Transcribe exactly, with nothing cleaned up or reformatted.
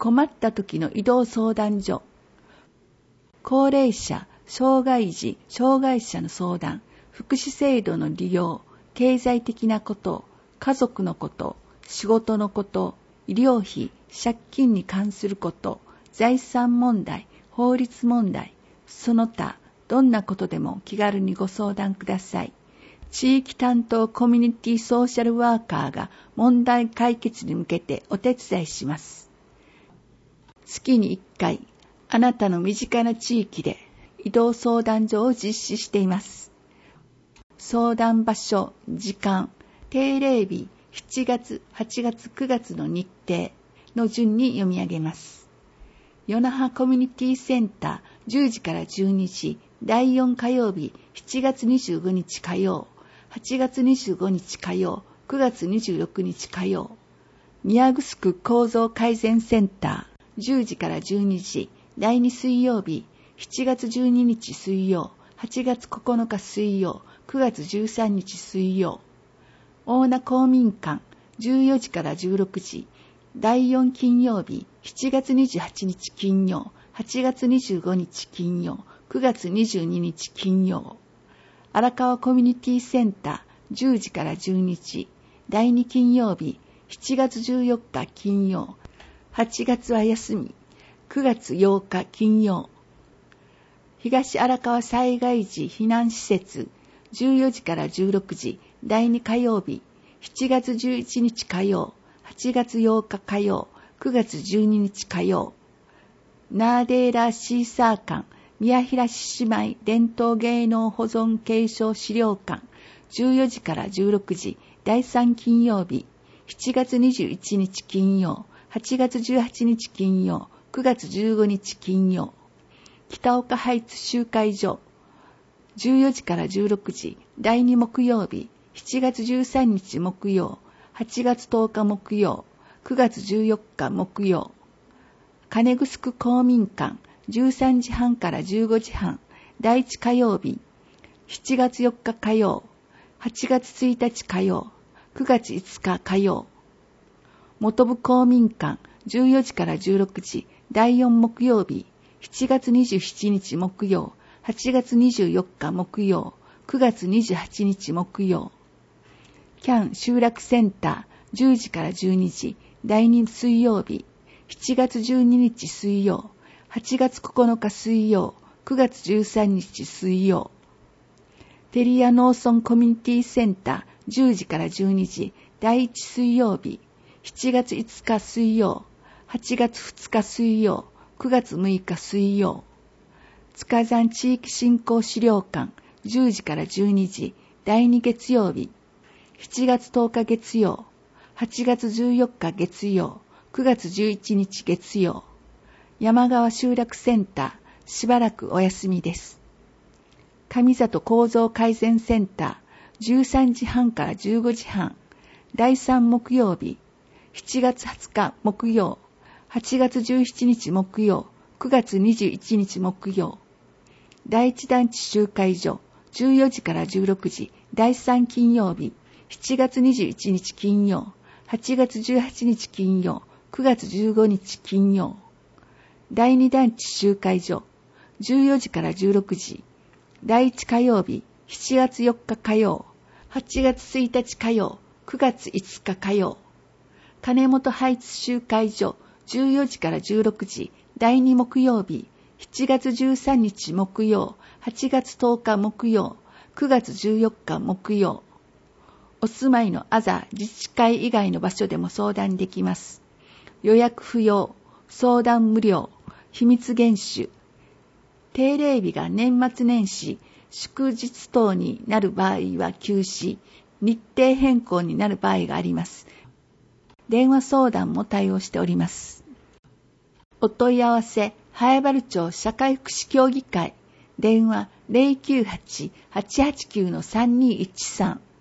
困った時の移動相談所。高齢者、障害児、障害者の相談、福祉制度の利用、経済的なこと、家族のこと、仕事のこと、医療費、借金に関すること、財産問題、法律問題、その他、どんなことでも気軽にご相談ください。地域担当コミュニティソーシャルワーカーが問題解決に向けてお手伝いします。月にいっかい、あなたの身近な地域で移動相談所を実施しています。相談場所、時間、定例日、しちがつ、はちがつ、くがつの日程の順に読み上げます。与那覇コミュニティセンターじゅうじからじゅうにじ、だいよん火曜日、しちがつにじゅうごにち火曜、はちがつにじゅうごにち火曜、くがつにじゅうろくにち火曜。宮城構造改善センターじゅうじからじゅうにじ、だいに水曜日、しちがつじゅうににち水曜、はちがつここのか水曜、くがつじゅうさんにち水曜。大名公民館じゅうよじからじゅうろくじ、だいよん金曜日、しちがつにじゅうはちにち金曜、はちがつにじゅうごにち金曜、くがつにじゅうににち金曜。荒川コミュニティセンターじゅうじからじゅうにじ、だいに金曜日、しちがつじゅうよっか金曜、はちがつは休み、くがつようか金曜。東荒川災害時避難施設じゅうよじからじゅうろくじ、だいに火曜日、しちがつじゅういちにち火曜、はちがつようか火曜、くがつじゅうににち火曜。ナーデーラシーサー館宮平獅子舞伝統芸能保存継承資料館じゅうよじからじゅうろくじ、だいさん金曜日、しちがつにじゅういちにち金曜、はちがつじゅうはちにち金曜、くがつじゅうごにち金曜。北岡ハイツ集会所じゅうよじからじゅうろくじ、だいに木曜日、しちがつじゅうさんにち木曜、はちがつとおか木曜、くがつじゅうよっか木曜。金城公民館じゅうさんじはんからじゅうごじはん、だいいち火曜日、しちがつよっか火曜、はちがつついたち火曜、くがついつか火曜。本部公民館じゅうよじからじゅうろくじ、だいよん木曜日、しちがつにじゅうしちにち木曜、はちがつにじゅうよっか木曜、くがつにじゅうはちにち木曜。キャン集落センターじゅうじからじゅうにじ、だいに水曜日、しちがつじゅうににち水曜、はちがつここのか水曜、くがつじゅうさんにち水曜。テリア農村コミュニティセンターじゅうじからじゅうにじ、だいいち水曜日、しちがついつか水曜、はちがつふつか水曜、くがつむいか水曜。塚山地域振興資料館じゅうじからじゅうにじ、だいに月曜日、しちがつとおか月曜、はちがつじゅうよっか月曜、くがつじゅういちにち月曜。山川集落センターしばらくお休みです。上里構造改善センターじゅうさんじはんからじゅうごじはん、だいさん木曜日、しちがつはつか木曜、はちがつじゅうしちにち木曜、くがつにじゅういちにち木曜。だいいち団地集会所じゅうよじからじゅうろくじ、だいさん金曜日、しちがつにじゅういちにち金曜、はちがつじゅうはちにち金曜、くがつじゅうごにち金曜。だいに団地集会所じゅうよじからじゅうろくじ、だいいち火曜日、しちがつよっか火曜、はちがつついたち火曜、くがついつか火曜。金本ハイツ集会所じゅうよじからじゅうろくじ、だいに木曜日、しちがつじゅうさんにち木曜、はちがつとおか木曜、くがつじゅうよっか木曜。お住まいのアザ自治会以外の場所でも相談できます。予約不要、相談無料、秘密厳守。定例日が年末年始、祝日等になる場合は休止、日程変更になる場合があります。電話相談も対応しております。お問い合わせ、南風原町社会福祉協議会、電話 ゼロきゅうはち はちはちきゅう さんにいちさん。